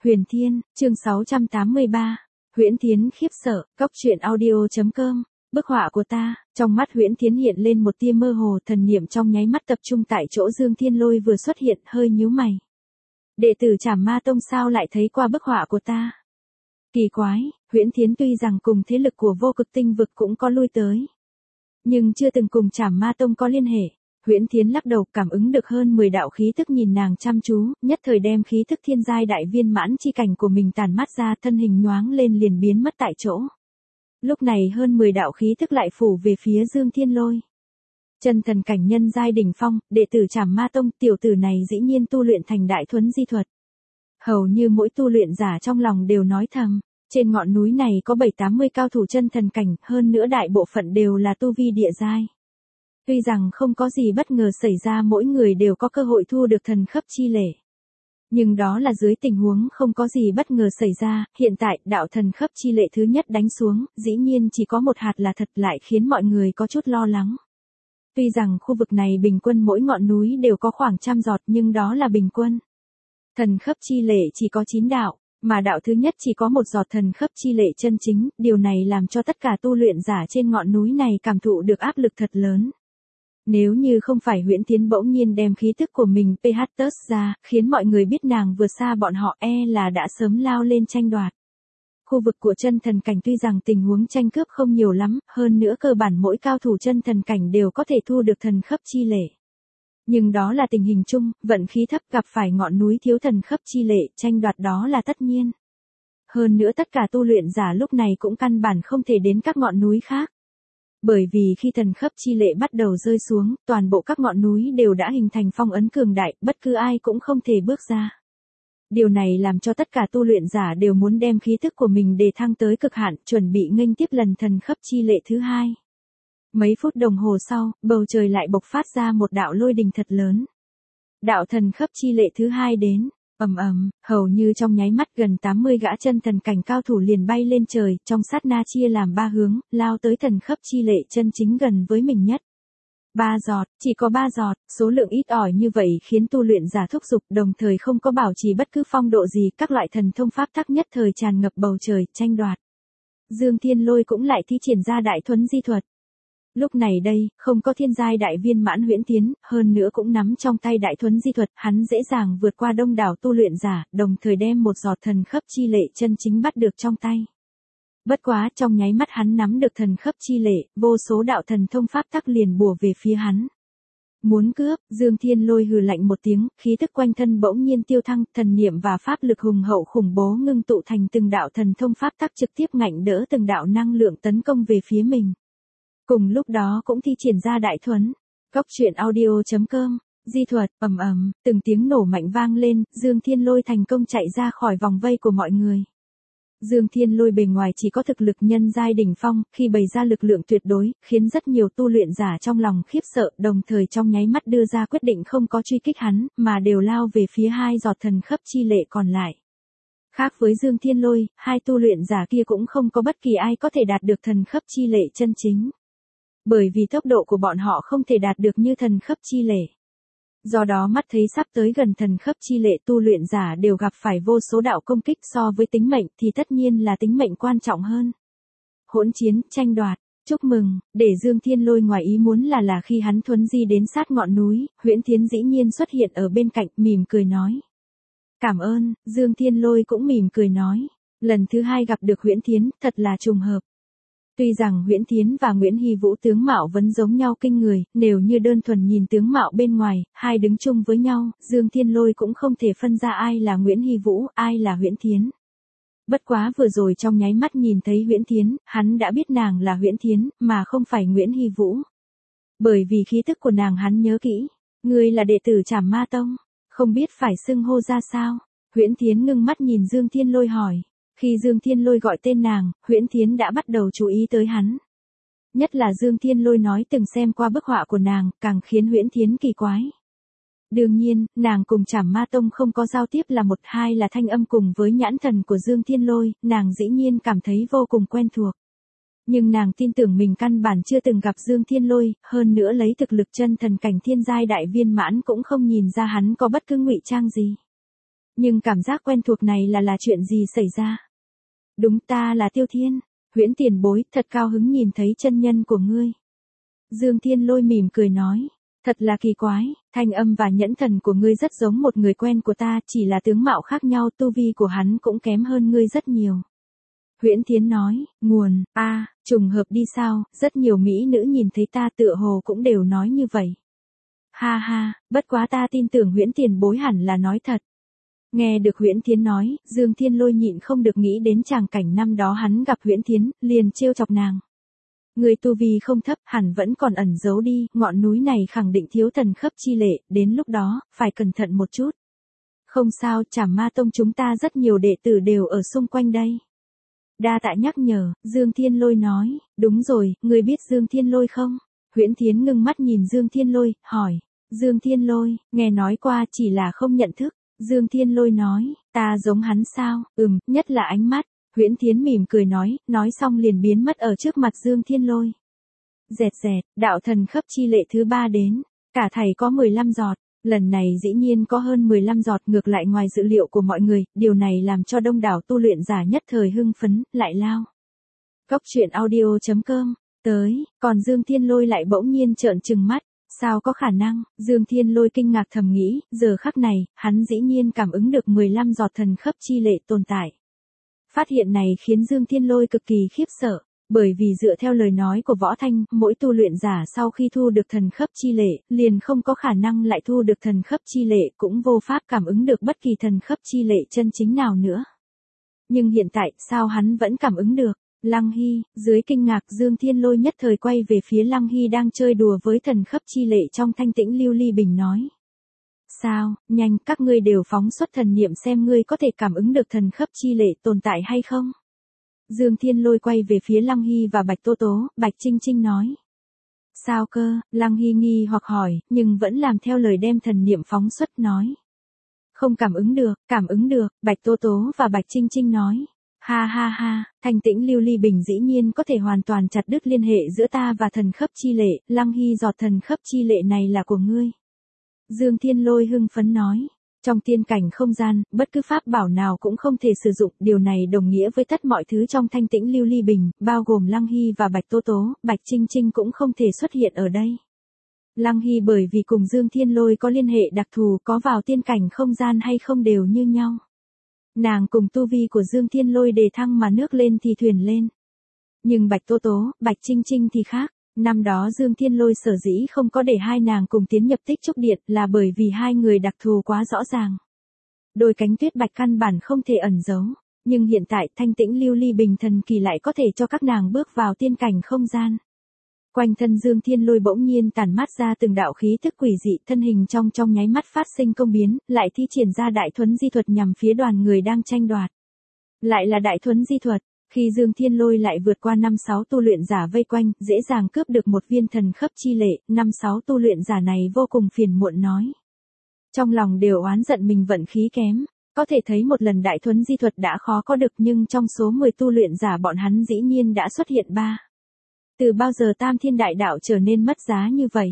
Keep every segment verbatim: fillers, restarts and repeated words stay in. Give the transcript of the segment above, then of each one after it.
Huyền Thiên, chương sáu trăm tám mươi ba. Huyễn Thiến khiếp sợ, cóc truyện audio.com. Bức họa của ta, trong mắt Huyễn Thiến hiện lên một tia mơ hồ, thần niệm trong nháy mắt tập trung tại chỗ Dương Thiên Lôi vừa xuất hiện, hơi nhíu mày. Đệ tử Trảm Ma Tông sao lại thấy qua bức họa của ta? Kỳ quái, Huyễn Thiến tuy rằng cùng thế lực của Vô Cực Tinh Vực cũng có lui tới, nhưng chưa từng cùng Trảm Ma Tông có liên hệ. Huyễn Thiến lắc đầu, cảm ứng được hơn mười đạo khí tức nhìn nàng chăm chú, nhất thời đem khí tức thiên giai đại viên mãn chi cảnh của mình tản mát ra, thân hình nhoáng lên liền biến mất tại chỗ. Lúc này hơn mười đạo khí tức lại phủ về phía Dương Thiên Lôi. Chân thần cảnh nhân giai đỉnh phong, đệ tử Trảm Ma Tông, tiểu tử này dĩ nhiên tu luyện thành đại thuấn di thuật. Hầu như mỗi tu luyện giả trong lòng đều nói thầm, trên ngọn núi này có bảy tám mươi cao thủ chân thần cảnh, hơn nữa đại bộ phận đều là tu vi địa giai. Tuy rằng không có gì bất ngờ xảy ra, mỗi người đều có cơ hội thu được thần khấp chi lệ. Nhưng đó là dưới tình huống không có gì bất ngờ xảy ra, hiện tại đạo thần khấp chi lệ thứ nhất đánh xuống, dĩ nhiên chỉ có một hạt là thật, lại khiến mọi người có chút lo lắng. Tuy rằng khu vực này bình quân mỗi ngọn núi đều có khoảng trăm giọt, nhưng đó là bình quân. Thần khấp chi lệ chỉ có chín đạo, mà đạo thứ nhất chỉ có một giọt thần khấp chi lệ chân chính, điều này làm cho tất cả tu luyện giả trên ngọn núi này cảm thụ được áp lực thật lớn. Nếu như không phải Huyễn Thiến bỗng nhiên đem khí tức của mình pê hát tớt ra, khiến mọi người biết nàng vừa xa bọn họ, e là đã sớm lao lên tranh đoạt. Khu vực của chân thần cảnh tuy rằng tình huống tranh cướp không nhiều lắm, hơn nữa cơ bản mỗi cao thủ chân thần cảnh đều có thể thu được thần khấp chi lệ. Nhưng đó là tình hình chung, vận khí thấp gặp phải ngọn núi thiếu thần khấp chi lệ, tranh đoạt đó là tất nhiên. Hơn nữa tất cả tu luyện giả lúc này cũng căn bản không thể đến các ngọn núi khác. Bởi vì khi thần khấp chi lệ bắt đầu rơi xuống, toàn bộ các ngọn núi đều đã hình thành phong ấn cường đại, bất cứ ai cũng không thể bước ra. Điều này làm cho tất cả tu luyện giả đều muốn đem khí tức của mình đề thăng tới cực hạn, chuẩn bị nghênh tiếp lần thần khấp chi lệ thứ hai. Mấy phút đồng hồ sau, bầu trời lại bộc phát ra một đạo lôi đình thật lớn. Đạo thần khấp chi lệ thứ hai đến, ầm ầm, hầu như trong nháy mắt gần tám mươi gã chân thần cảnh cao thủ liền bay lên trời, trong sát na chia làm ba hướng, lao tới thần khấp chi lệ chân chính gần với mình nhất. Ba giọt, chỉ có ba giọt, số lượng ít ỏi như vậy khiến tu luyện giả thúc giục, đồng thời không có bảo trì bất cứ phong độ gì, các loại thần thông pháp tắc nhất thời tràn ngập bầu trời, tranh đoạt. Dương Thiên Lôi cũng lại thi triển ra đại thuấn di thuật. Lúc này đây, không có thiên giai đại viên mãn Huyễn Thiến, hơn nữa cũng nắm trong tay đại thuấn di thuật, hắn dễ dàng vượt qua đông đảo tu luyện giả, đồng thời đem một giọt thần khấp chi lệ chân chính bắt được trong tay. Bất quá, trong nháy mắt hắn nắm được thần khấp chi lệ, vô số đạo thần thông pháp tắc liền bùa về phía hắn. Muốn cướp, Dương Thiên Lôi hừ lạnh một tiếng, khí tức quanh thân bỗng nhiên tiêu thăng, thần niệm và pháp lực hùng hậu khủng bố ngưng tụ thành từng đạo thần thông pháp tắc trực tiếp ngạnh đỡ từng đạo năng lượng tấn công về phía mình. Cùng lúc đó cũng thi triển ra đại thuấn. Cóc truyện audio.com. Di thuật, ầm ầm, từng tiếng nổ mạnh vang lên, Dương Thiên Lôi thành công chạy ra khỏi vòng vây của mọi người. Dương Thiên Lôi bề ngoài chỉ có thực lực nhân giai đỉnh phong, khi bày ra lực lượng tuyệt đối, khiến rất nhiều tu luyện giả trong lòng khiếp sợ, đồng thời trong nháy mắt đưa ra quyết định không có truy kích hắn, mà đều lao về phía hai giọt thần khấp chi lệ còn lại. Khác với Dương Thiên Lôi, hai tu luyện giả kia cũng không có bất kỳ ai có thể đạt được thần khấp chi lệ chân chính. Bởi vì tốc độ của bọn họ không thể đạt được như thần khấp chi lệ. Do đó mắt thấy sắp tới gần thần khấp chi lệ, tu luyện giả đều gặp phải vô số đạo công kích, so với tính mệnh thì tất nhiên là tính mệnh quan trọng hơn. Hỗn chiến, tranh đoạt, chúc mừng, để Dương Thiên Lôi ngoài ý muốn là là khi hắn thuấn di đến sát ngọn núi, Huyễn Thiến dĩ nhiên xuất hiện ở bên cạnh, mỉm cười nói. Cảm ơn, Dương Thiên Lôi cũng mỉm cười nói. Lần thứ hai gặp được Huyễn Thiến, thật là trùng hợp. Tuy rằng Huyễn Thiến và Nguyễn Hy Vũ tướng mạo vẫn giống nhau kinh người, nếu như đơn thuần nhìn tướng mạo bên ngoài, hai đứng chung với nhau, Dương Thiên Lôi cũng không thể phân ra ai là Nguyễn Hy Vũ, ai là Huyễn Thiến. Bất quá vừa rồi trong nháy mắt nhìn thấy Huyễn Thiến, hắn đã biết nàng là Huyễn Thiến, mà không phải Nguyễn Hy Vũ. Bởi vì khí tức của nàng hắn nhớ kỹ, ngươi là đệ tử Trảm Ma Tông, không biết phải xưng hô ra sao. Huyễn Thiến ngưng mắt nhìn Dương Thiên Lôi hỏi. Khi Dương Thiên Lôi gọi tên nàng, Huyễn Thiến đã bắt đầu chú ý tới hắn. Nhất là Dương Thiên Lôi nói từng xem qua bức họa của nàng, càng khiến Huyễn Thiến kỳ quái. Đương nhiên, nàng cùng Trảm Ma Tông không có giao tiếp là một, hai là thanh âm cùng với nhãn thần của Dương Thiên Lôi, nàng dĩ nhiên cảm thấy vô cùng quen thuộc. Nhưng nàng tin tưởng mình căn bản chưa từng gặp Dương Thiên Lôi, hơn nữa lấy thực lực chân thần cảnh thiên giai đại viên mãn cũng không nhìn ra hắn có bất cứ ngụy trang gì. Nhưng cảm giác quen thuộc này là là chuyện gì xảy ra? Đúng, ta là Tiêu Thiên. Huyễn tiền bối, thật cao hứng nhìn thấy chân nhân của ngươi. Dương Thiên Lôi mỉm cười nói. Thật là kỳ quái, thanh âm và nhẫn thần của ngươi rất giống một người quen của ta, chỉ là tướng mạo khác nhau, tu vi của hắn cũng kém hơn ngươi rất nhiều. Huyễn Thiến nói, nguồn, a, à, trùng hợp đi sao, rất nhiều mỹ nữ nhìn thấy ta tựa hồ cũng đều nói như vậy. Ha ha, bất quá ta tin tưởng Huyễn tiền bối hẳn là nói thật. Nghe được Huyễn Thiến nói, Dương Thiên Lôi nhịn không được nghĩ đến tràng cảnh năm đó hắn gặp Huyễn Thiến, liền trêu chọc nàng. Người tu vi không thấp, hẳn vẫn còn ẩn giấu đi, ngọn núi này khẳng định thiếu thần khấp chi lệ, đến lúc đó, phải cẩn thận một chút. Không sao, Trảm Ma Tông chúng ta rất nhiều đệ tử đều ở xung quanh đây. Đa tạ nhắc nhở, Dương Thiên Lôi nói, đúng rồi, người biết Dương Thiên Lôi không? Huyễn Thiến ngưng mắt nhìn Dương Thiên Lôi, hỏi, Dương Thiên Lôi, nghe nói qua chỉ là không nhận thức. Dương Thiên Lôi nói, ta giống hắn sao, ừm, nhất là ánh mắt. Huyễn Thiến mỉm cười nói, nói xong liền biến mất ở trước mặt Dương Thiên Lôi. Dẹt dẹt, đạo thần khấp chi lệ thứ ba đến, cả thầy có mười lăm giọt, lần này dĩ nhiên có hơn mười lăm giọt, ngược lại ngoài dự liệu của mọi người, điều này làm cho đông đảo tu luyện giả nhất thời hưng phấn, lại lao. Cốc truyện audio chấm com, tới, còn Dương Thiên Lôi lại bỗng nhiên trợn trừng mắt. Sao có khả năng, Dương Thiên Lôi kinh ngạc thầm nghĩ, giờ khắc này, hắn dĩ nhiên cảm ứng được mười lăm giọt thần khấp chi lệ tồn tại. Phát hiện này khiến Dương Thiên Lôi cực kỳ khiếp sợ, bởi vì dựa theo lời nói của Võ Thanh, mỗi tu luyện giả sau khi thu được thần khấp chi lệ, liền không có khả năng lại thu được thần khấp chi lệ, cũng vô pháp cảm ứng được bất kỳ thần khấp chi lệ chân chính nào nữa. Nhưng hiện tại, sao hắn vẫn cảm ứng được? Lăng Hy, dưới kinh ngạc Dương Thiên Lôi nhất thời quay về phía Lăng Hy đang chơi đùa với thần khấp chi lệ trong thanh tĩnh lưu ly bình nói. Sao, nhanh, các ngươi đều phóng xuất thần niệm xem ngươi có thể cảm ứng được thần khấp chi lệ tồn tại hay không? Dương Thiên Lôi quay về phía Lăng Hy và Bạch Tố Tố, Bạch Trinh Trinh nói. Sao cơ, Lăng Hy nghi hoặc hỏi, nhưng vẫn làm theo lời đem thần niệm phóng xuất nói. Không cảm ứng được, cảm ứng được, Bạch Tố Tố và Bạch Trinh Trinh nói. Ha ha ha, thanh tĩnh lưu ly bình dĩ nhiên có thể hoàn toàn chặt đứt liên hệ giữa ta và thần khấp chi lệ, Lăng Hy giọt thần khấp chi lệ này là của ngươi. Dương Thiên Lôi hưng phấn nói, trong tiên cảnh không gian, bất cứ pháp bảo nào cũng không thể sử dụng, điều này đồng nghĩa với tất mọi thứ trong thanh tĩnh lưu ly bình, bao gồm Lăng Hy và Bạch Tố Tố, Bạch Trinh Trinh cũng không thể xuất hiện ở đây. Lăng Hy bởi vì cùng Dương Thiên Lôi có liên hệ đặc thù, có vào tiên cảnh không gian hay không đều như nhau. Nàng cùng tu vi của Dương Thiên Lôi đề thăng mà nước lên thì thuyền lên. Nhưng Bạch Tố Tố, Bạch Trinh Trinh thì khác. Năm đó Dương Thiên Lôi sở dĩ không có để hai nàng cùng tiến nhập tích trúc điện là bởi vì hai người đặc thù quá rõ ràng. Đôi cánh tuyết bạch căn bản không thể ẩn giấu. Nhưng hiện tại thanh tĩnh lưu ly bình thần kỳ lại có thể cho các nàng bước vào tiên cảnh không gian. Quanh thân Dương Thiên Lôi bỗng nhiên tản mát ra từng đạo khí thức quỷ dị, thân hình trong trong nháy mắt phát sinh công biến, lại thi triển ra đại thuấn di thuật nhằm phía đoàn người đang tranh đoạt. Lại là đại thuấn di thuật, khi Dương Thiên Lôi lại vượt qua năm sáu tu luyện giả vây quanh, dễ dàng cướp được một viên thần khấp chi lệ, năm sáu tu luyện giả này vô cùng phiền muộn nói. Trong lòng đều oán giận mình vận khí kém, có thể thấy một lần đại thuấn di thuật đã khó có được, nhưng trong số mười tu luyện giả bọn hắn dĩ nhiên đã xuất hiện ba. Từ bao giờ Tam Thiên Đại Đạo trở nên mất giá như vậy?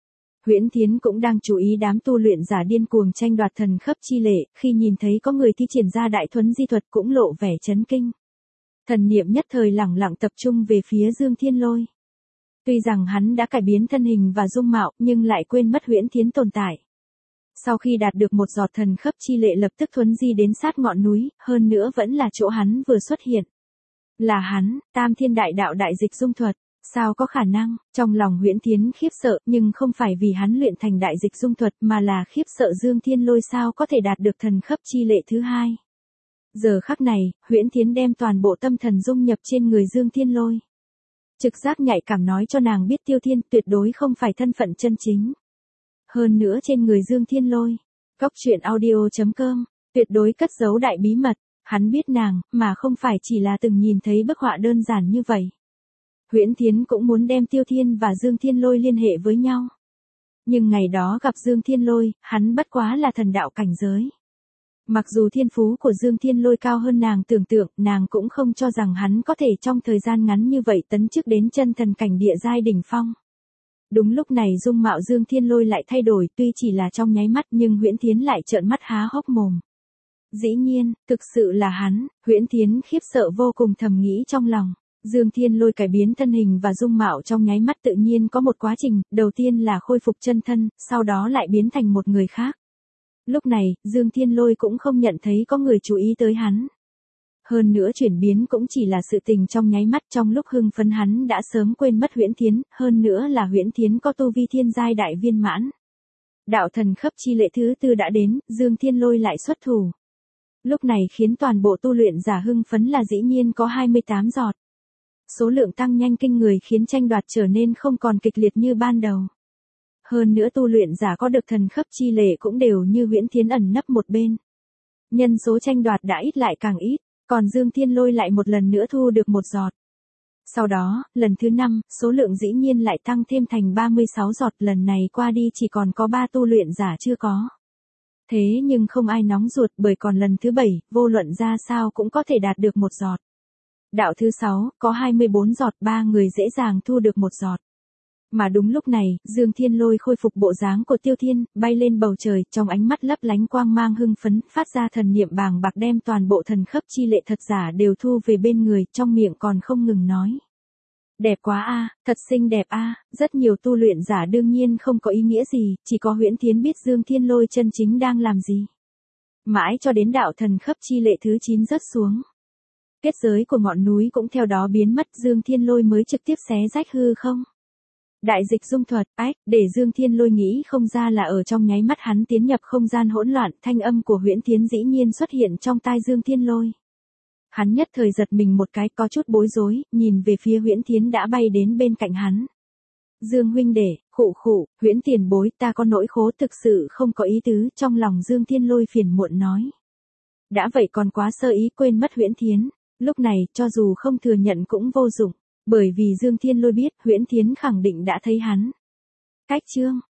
Huyễn Thiến cũng đang chú ý đám tu luyện giả điên cuồng tranh đoạt thần khấp chi lệ, khi nhìn thấy có người thi triển ra đại thuấn di thuật cũng lộ vẻ chấn kinh. Thần niệm nhất thời lẳng lặng tập trung về phía Dương Thiên Lôi. Tuy rằng hắn đã cải biến thân hình và dung mạo, nhưng lại quên mất Huyễn Thiến tồn tại. Sau khi đạt được một giọt thần khấp chi lệ lập tức thuấn di đến sát ngọn núi, hơn nữa vẫn là chỗ hắn vừa xuất hiện. Là hắn, Tam Thiên Đại Đạo đại dịch dung thuật. Sao có khả năng, trong lòng Huyễn Thiến khiếp sợ, nhưng không phải vì hắn luyện thành đại dịch dung thuật mà là khiếp sợ Dương Thiên Lôi sao có thể đạt được thần khấp chi lệ thứ hai. Giờ khắc này, Huyễn Thiến đem toàn bộ tâm thần dung nhập trên người Dương Thiên Lôi. Trực giác nhạy cảm nói cho nàng biết Tiêu Thiên tuyệt đối không phải thân phận chân chính. Hơn nữa trên người Dương Thiên Lôi, cốc truyện audio chấm com, tuyệt đối cất giấu đại bí mật, hắn biết nàng, mà không phải chỉ là từng nhìn thấy bức họa đơn giản như vậy. Huyễn Thiến cũng muốn đem Tiêu Thiên và Dương Thiên Lôi liên hệ với nhau. Nhưng ngày đó gặp Dương Thiên Lôi, hắn bất quá là thần đạo cảnh giới. Mặc dù thiên phú của Dương Thiên Lôi cao hơn nàng tưởng tượng, nàng cũng không cho rằng hắn có thể trong thời gian ngắn như vậy tấn chức đến chân thần cảnh địa giai đỉnh phong. Đúng lúc này dung mạo Dương Thiên Lôi lại thay đổi, tuy chỉ là trong nháy mắt nhưng Huyễn Thiến lại trợn mắt há hốc mồm. Dĩ nhiên, thực sự là hắn, Huyễn Thiến khiếp sợ vô cùng thầm nghĩ trong lòng. Dương Thiên Lôi cải biến thân hình và dung mạo trong nháy mắt tự nhiên có một quá trình, đầu tiên là khôi phục chân thân, sau đó lại biến thành một người khác. Lúc này, Dương Thiên Lôi cũng không nhận thấy có người chú ý tới hắn. Hơn nữa chuyển biến cũng chỉ là sự tình trong nháy mắt, trong lúc hưng phấn hắn đã sớm quên mất Huyễn Thiến, hơn nữa là Huyễn Thiến có tu vi thiên giai đại viên mãn. Đạo thần khấp chi lệ thứ tư đã đến, Dương Thiên Lôi lại xuất thủ. Lúc này khiến toàn bộ tu luyện giả hưng phấn là dĩ nhiên có hai mươi tám giọt. Số lượng tăng nhanh kinh người khiến tranh đoạt trở nên không còn kịch liệt như ban đầu. Hơn nữa tu luyện giả có được thần khấp chi lệ cũng đều như Huyễn Thiến ẩn nấp một bên. Nhân số tranh đoạt đã ít lại càng ít, còn Dương Thiên Lôi lại một lần nữa thu được một giọt. Sau đó, lần thứ năm, số lượng dĩ nhiên lại tăng thêm thành ba mươi sáu giọt, lần này qua đi chỉ còn có ba tu luyện giả chưa có. Thế nhưng không ai nóng ruột bởi còn lần thứ bảy, vô luận ra sao cũng có thể đạt được một giọt. Đạo thứ sáu, có hai mươi bốn giọt, ba người dễ dàng thu được một giọt. Mà đúng lúc này, Dương Thiên Lôi khôi phục bộ dáng của Tiêu Thiên, bay lên bầu trời, trong ánh mắt lấp lánh quang mang hưng phấn, phát ra thần niệm bàng bạc đem toàn bộ thần khấp chi lệ thật giả đều thu về bên người, trong miệng còn không ngừng nói. Đẹp quá a, thật xinh đẹp a, rất nhiều tu luyện giả đương nhiên không có ý nghĩa gì, chỉ có Huyễn Thiến biết Dương Thiên Lôi chân chính đang làm gì. Mãi cho đến đạo thần khấp chi lệ thứ chín rớt xuống. Kết giới của ngọn núi cũng theo đó biến mất, Dương Thiên Lôi mới trực tiếp xé rách hư không. Đại dịch dung thuật, ách, để Dương Thiên Lôi nghĩ không ra là ở trong nháy mắt hắn tiến nhập không gian hỗn loạn, thanh âm của Huyễn Thiến dĩ nhiên xuất hiện trong tai Dương Thiên Lôi. Hắn nhất thời giật mình một cái, có chút bối rối, nhìn về phía Huyễn Thiến đã bay đến bên cạnh hắn. Dương huynh đệ, khụ khụ, Huyễn tiền bối, ta có nỗi khổ thực sự không có ý tứ, trong lòng Dương Thiên Lôi phiền muộn nói. Đã vậy còn quá sơ ý quên mất Huyễn Thiến, lúc này cho dù không thừa nhận cũng vô dụng, bởi vì Dương Thiên Lôi biết Huyễn Thiến khẳng định đã thấy hắn. Cách chương